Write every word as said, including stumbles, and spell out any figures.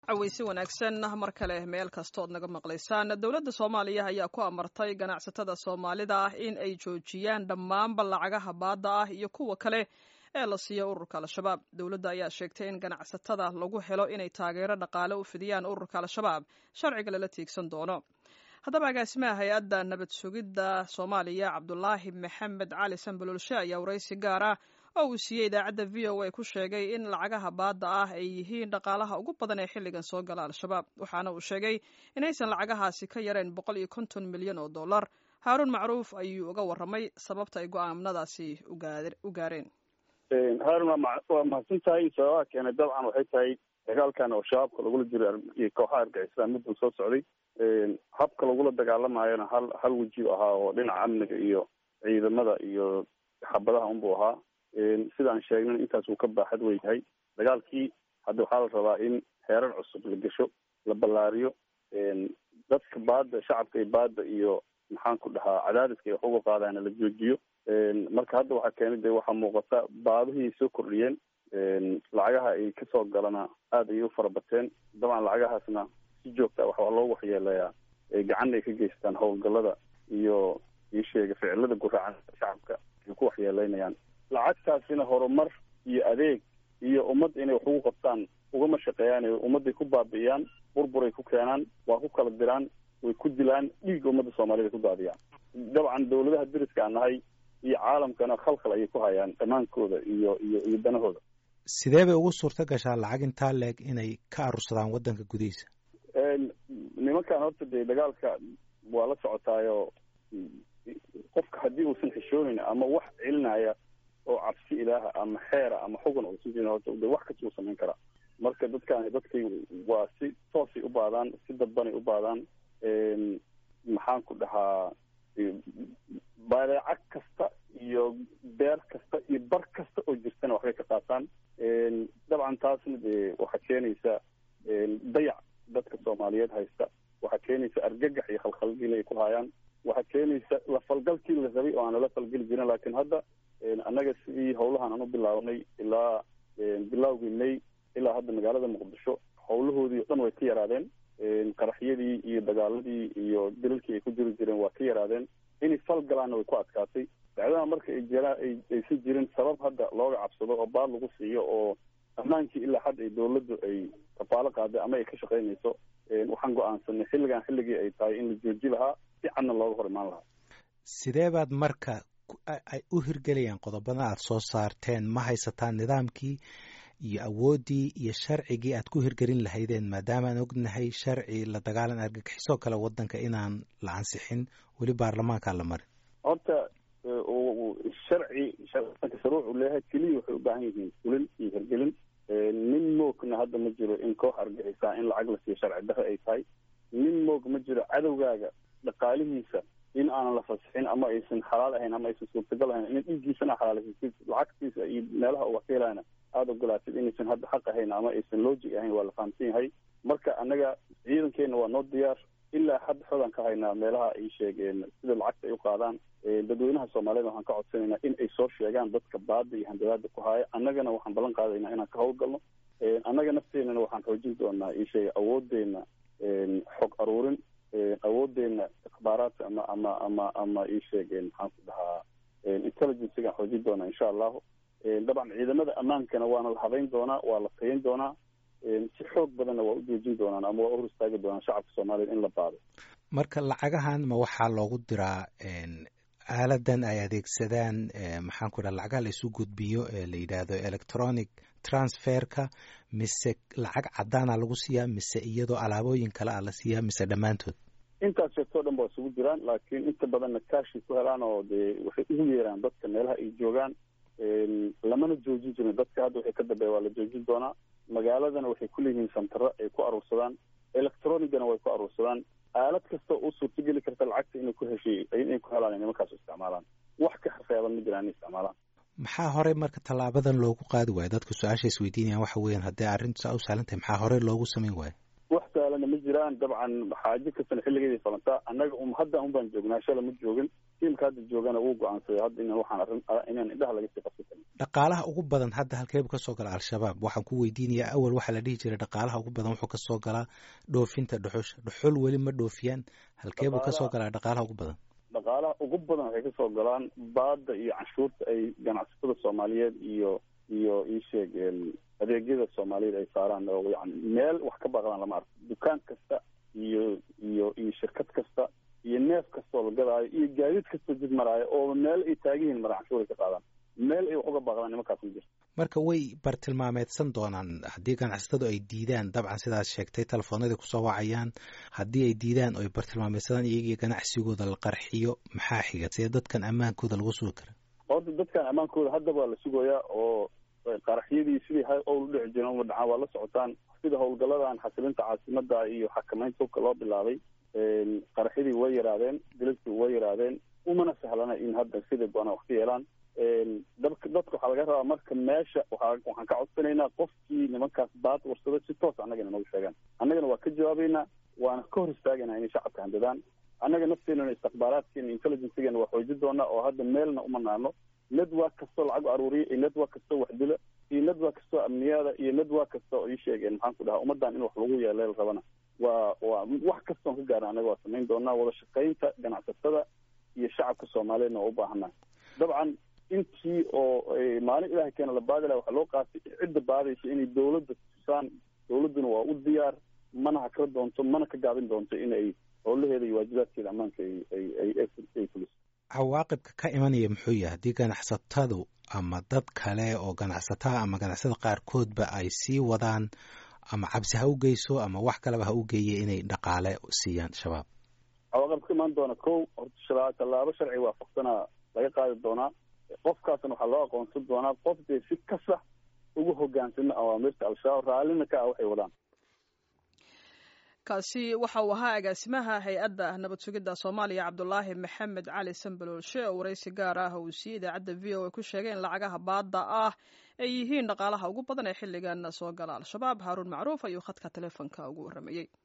aweysi wanaagsan mar kale meel kastood naga maqlaysaan dowladda Soomaaliya ayaa ku amartay ganacsatada Soomaalida ah in ay joojiyaan dhammaan lacagaha baadda ah iyo kuwa kale ee la siiyo ururka Al-Shabaab. Dowladda ayaa sheegtay in ganacsatada lagu helo inay taageero dhaqaale u fidiyaan ururka Al-Shabaab sharciga la tiigsan doono. haddaba agaasimaha hay-adda nabad sugidda Soomaaliya Cabdulaahi Maxamed Cali Sanbalulshe ayaa waraysi gaar ah oo uu siiyey idaacadda V O A ku sheegay in lacagaha baadda ah ay yihiin dhaqaalaha ugu badan ee xilligan soo gala Al-Shabaab. waxaana uu sheegay inaysan lacagahaasi ka yareen boqol iyo konton milyan oo dollar. Haarun Macruuf ayuu uga warramay sababta ay go'aamadaasi u gaareen. Haarun waa mahadsantahay. sababaha keenay dabcan waxay tahay dagaalkan oo shabaabka lagula jiro iyo kooxaha argagixisada middan soo socday. habka lagula dagaalamayana hal hal weji ahaa oo dhinaca amniga iyo ciidamada iyo xabadaha unbuu ahaa. sidaan sheegnay intaas uu ka baaxad wey yahay dagaalkii. hadda waxaa la rabaa in heerar cusub la gesho, la ballaariyo, dadka baadda shacabka iyo baadda iyo maxaan ku dhahaa cadaadiska ay wax uga qaadaana la joojiyo. marka hadda waxaa keenay dee waxaa muuqata baadihii soo kordhiyeen, lacagaha ay kasoo galana aada ayay u farabateen. dabcan lacagahaasna si joogta waxaa loo waxyeelayaa gacan ay ka geystaan howlgalada iyo ii sheega ficilada guraacan shacabka ay ku waxyeeleynayaan. lacagtaasina horumar iyo adeeg iyo ummad inay wax ugu qabtaan ugama shaqeeyaan. ummadday ku baabi'iyaan, burburay ku keenaan, waa ku kala diraan, way ku dilaan, dhiigga ummadda Soomaalida ku daadiyaan. dabcan dawladaha deriska aan nahay iyo caalamkana khalkhal ayay ku hayaan dhamaankooda iyo iyo iyo danahooda. sidee bay ugu suurta gashaa lacag intaa leeg inay ka arursadaan waddanka gudihiisa? nimankan horta dee dagaalka waa la socotaayo. qofka haddii uusan xishoonayn ama wax celinaya oo cabsi ilaaha ama xeera ama xugun uusan jirin horta de wax kasta uu samayn karaa. marka dadkaan dadkay waa si toosay u baadaan, si dadbanay u baadaan. maxaan ku dhahaa badeecad kasta iyo beer kasta iyo bar kasta oo jirtana waxbay ka qaataan. dabcan taasna dee waxaa keenaysa dayac dadka Soomaaliyeed haysta, waxaa keenaysa argagax iyo khalkhalgin ay ku hayaan, waxaa keenaysa la falgalkii la rabay oo aan la falgali jirin. laakiin hadda annaga sidii howlahan aan u bilaawnay ilaa bilawgii May ilaa hadda magaalada Muqdisho howlahoodii o dhan way ka yaraadeen. qaraxyadii iyo dagaaladii iyo dilalkii ay ku jiri jireen waa ka yaraadeen. inay fal galaanna way ku adkaatay. dacdada marka ay jiraan ay aysan jirin sabab hadda looga cabsado oo baad lagu siiyo oo ammaankii ilaa hadda ay dawladdu ay kafaalo qaaday ama ay ka shaqaynayso. waxaan go-aansanay xilligan xilligii ay tahay in la jooji lahaa, si cadna looga hor imaan lahaa. sidee baad marka ay u hirgelayaan qodobada aad soo saarteen? ma haysataan nidaamkii iyo awooddii iyo sharcigii aad ku hirgelin lahaydeen, maadaama aan ognahay sharci la dagaalan argagixisoo kale waddanka inaan la ansixin weli baarlamaankaa la marin? horta sharci shuruuc uu leeyahay keliya waxay u baahan yihiin fulin iyo hirgelin. nin moogna hadda ma jiro in koox argagixisaa in lacag la siiyo sharci darre ay tahay. nin moog ma jiro cadowgaaga dhaqaalihiisa in aanan la fasixin ama aysan xalaal ahayn ama aysan suurtagal ahayn in dhiiggiisana xalaaleysid, lacagtiisa iyo meelaha uu wax ka helaana aada ogolaatid inaysan hadda xaq ahayn ama aysan logic ahayn. waa la fahamsan yahay. marka annaga ciidankeena waa noo diyaar. ilaa hadda xoogan ka haynaa meelaha ay sheegeen sida lacagta ay u qaadaan. dadweynaha Soomaalida waxaan ka codsanaynaa in ay soo sheegaan dadka baadda iyo handadaada ku haya. annagana waxaan ballan qaadaynaa inaan ka howlgalno. annaga nafteenana waxaan xoojin doonaa ii sheega awoodeena xog aruurin, awoodeena ikhbaaraadka ama ama ama ama ii sheegeen maxaan ku dhahaa intelligencegaan xoojin doonaa insha allahu. dabcan ciidamada ammaankana waana la habeyn doonaa, waa la tayin doonaa. si xoog badanna waa u joojin doonaan ama waa u hor istaagi doonaan shacabka Soomaaliyeed in la baado. marka lacagahan ma waxaa loogu diraa aaladan ay adeegsadaan maxaan ku dhaha lacagaha la isu gudbiyo ee la yidhaahdo electronic transferka, mise lacag cadaana lagu siiyaa, mise iyadoo alaabooyin kale a la siiyaa, mise dhammaantood? intaas sheegtoo dhan ba isugu jiraan, laakiin inta badanna kaashii ku helaan oo dee waxay ugu yeeraan dadka meelaha ay joogaan. lamana joojin jirin dadka. hadda waxay ka dambeeya waa la joojin doonaa. magaaladana waxay ku leeyihiin santaro ay ku aruursadaan, electronigana way ku aruursadaan. aalad kasta u suurtageli karta lacagta inay ku heshay inay ku helaan inay markaas isticmaalaan. wax ka xafeeban ma jiraan inay isticmaalaan. maxaa horey marka tallaabadan loogu qaadi waayo? dadka su-aasha isweydiinayaan waxa weeyaan haddii arrintu saa u saalantahay maxaa horey loogu samayn waayo? wax saalana ma jiraan. dabcan xaajo kastana xilligeeday falantaa. annaga um hadda un baan joognaa, shala ma joogin. tiimka hadda joogana wuu go-aansaday hadda inaan waxaan arrin inaan indhaha laga sii qabsan karin. dhaqaalaha ugu badan hadda halkeebu ka soo gala al-shabaab waxaan ku weydiinayaa awal waxaa la dhihi jiray dhaqaalaha ugu badan wuxuu ka soo galaa dhoofinta dhuxusha dhuxul weli ma dhoofiyaan halkeebuu ka soo galaa dhaqaalaha ugu badan dhaqaalaha ugu badan waxay kasoo galaan baada iyo canshuurta ay ganacsatada soomaaliyeed iyo iyo iisheeg adeegyada soomaaliyeed ay saaraan oo yani meel wax ka baaqdaan lama arko dukaan kasta iyo iyo iyo shirkad kasta iyo neef kastoo la gadaayo iyo gaadiid kastoo jid maraayo oo meel ay taagihiin mara canshuur ay ka qaadaan meel ay wax uga baaqdaan nimankaas ma jirto marka way bartilmaameedsan doonaan haddii ganacsatadu ay diidaan dabcan sidaas sheegtay telefoonadii kusoo wacayaan haddii ay diidaan oo ay bartilmaameysadaan iyagii ganacsigooda la qarxiyo maxaa xiga see dadkan ammaankooda lagu sugi kara horta dadkan ammaankooda hadda waa la sugayaa oo qaraxyadii sidii ha owl dhici jireen uma dhacaan waa la socotaan sida howlgaladan xasilinta caasimada iyo xakamaynta hubka loo bilaabay qaraxyadii way yaraadeen diladkii way yaraadeen umana sahlana in hadda sida doonaan wax ka yeelaan dadka dadka waxaa laga rabaa marka meesha waa waxaan ka codsanaynaa qofkii nimankaas baad warsada si toos annagana noogu sheegaan annagana waa ka jawaabaynaa waana ka hor istaagaynaa inay shacabka handadaan annaga nafteenana istikhbaaraadkeena intelligencegeena waa xooji doonaa oo hadda meelna uma naano network kastoo lacag aruuriya iyo network kastoo wax dila iyo network kastoo amniyaada iyo network kasta oo ii sheegeen maxaan ku dhahaa ummaddan in wax lagu yeeleel rabana waa waa wax kastoon ka gaarna annaga waa samayn doonaa wada shaqaynta ganacsatada iyo shacabka soomaaliyeedna waa u baahanaa dabcan intii oo maalin ilahay keena la baadi laha waxaa loo qaatay cidda baadaysa inay dawladda tusaan dawladduna waa u diyaar mana hakla doonto mana ka gaabin doonto inay howlaheeda iyo waajibaadkeeda ammaanka ay ay ay fuliso cawaaqibka ka imanaya muxuu yahay haddii ganacsatadu ama dad kale oo ganacsataa ama ganacsada qaarkoodba ay sii wadaan ama cabsi ha u geyso ama wax kaleba ha u geeye inay dhaqaale siiyaan shabaab cawaaqib ka imaan doona kow horta tallaabo sharci waafaqsanaa laga qaadi doonaa qofkaasna waxaa loo aqoonsan doonaa qof dee si kasa ugu hogaansano awaamirta al-shabaab raallina ka ah waxay wadaan kaasi waxa uu ahaa agaasimaha hay-adda nabad sugidda soomaaliya cabdulaahi maxamed cali sanbaloolshe oo waraysi gaar ah uu siiyey idaacadda v o a ku sheegay in lacagaha baadda ah ay yihiin dhaqaalaha ugu badan ee xilligan soo gala al-shabaab haaruun macruuf ayuu khadka teleefonka ugu warramayey